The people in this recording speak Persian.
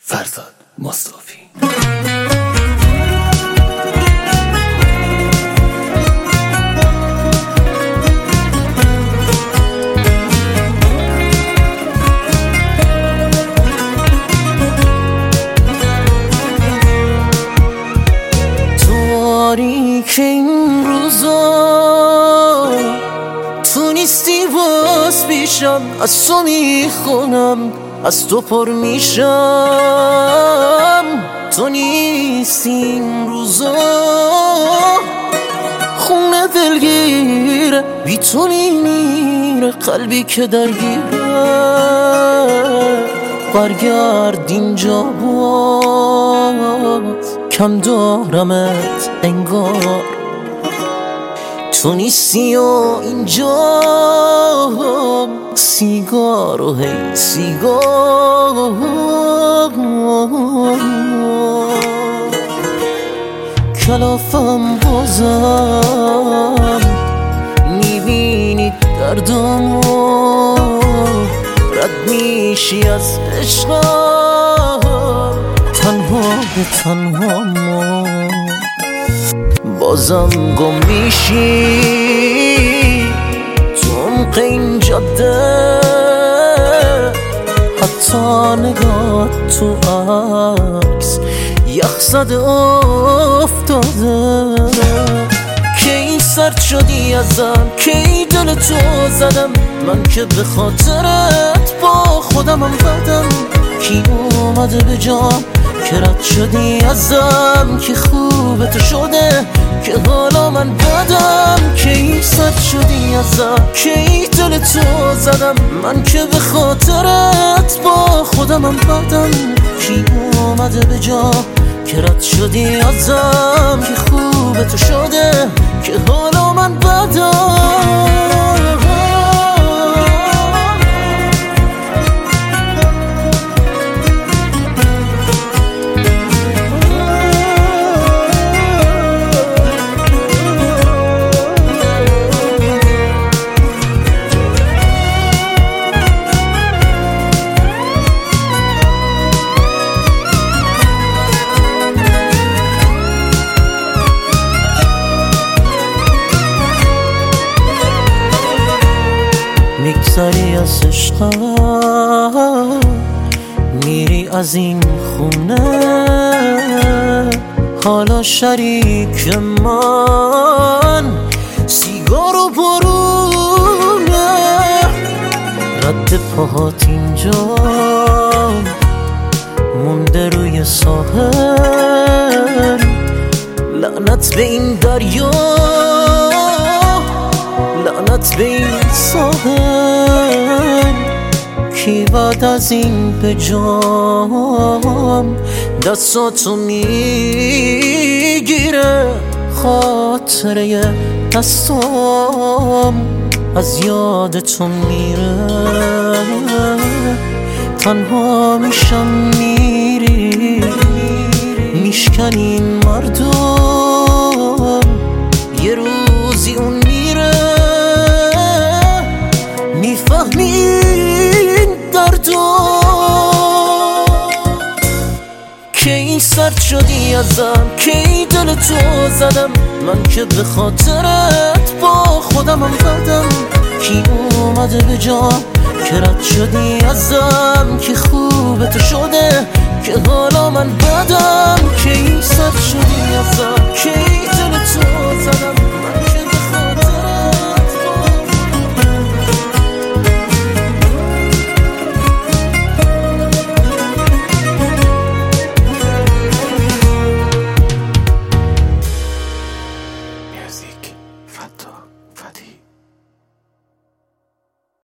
فرزاد مصطفی. تاریک این روزا تو نیستی باز پیشم، از تو میخونم از تو پر میشم. تو نیستی این روزا خونه دلگیره، بی تو میمیره قلبی که درگیره. برگرد اینجا باز، کم دارمت انگار تو نیستی و اینجا سیگار و هی سیگار. کلافم بازم میبینی دردمو، رد میشی از عشقم تنها به تنها ما. بازم گم میشی تو عمق این جاده، حتی نگاه تو عکس یخ زده افتاده. کی سرد شدی ازم، کی دل تو زدم، من که به خاطرت با خودمم بدم. کی اومده به جام که رد شدی ازم، که خوب تو شده که حالا من بدم. کی سرد شدی ازم، کی دل تو زدم، من که به خاطرت با خودمم بدم. کی اومده به جا که رد شدی ازم، که خوب تو شده که حالا من بدم. میگذری از عشقم، میری از این خونه، حالا شریک من سیگار و بارونه. رد پاهات اینجا مونده روی ساحل، لعنت به این دریا، لعنت به این ساحل. کی بعد از این به جام دستاتو میگیره، خاطره دستام از یادتون میره. تنها میشم میری میشکنین مردم، یه روزی اون میره میفهمین دردو. کی سرد شدی ازم، کی دل تو زدم، من که به خاطرت با خودمم بدم. کی اومده به جام که رد شدی ازم، که خوب تو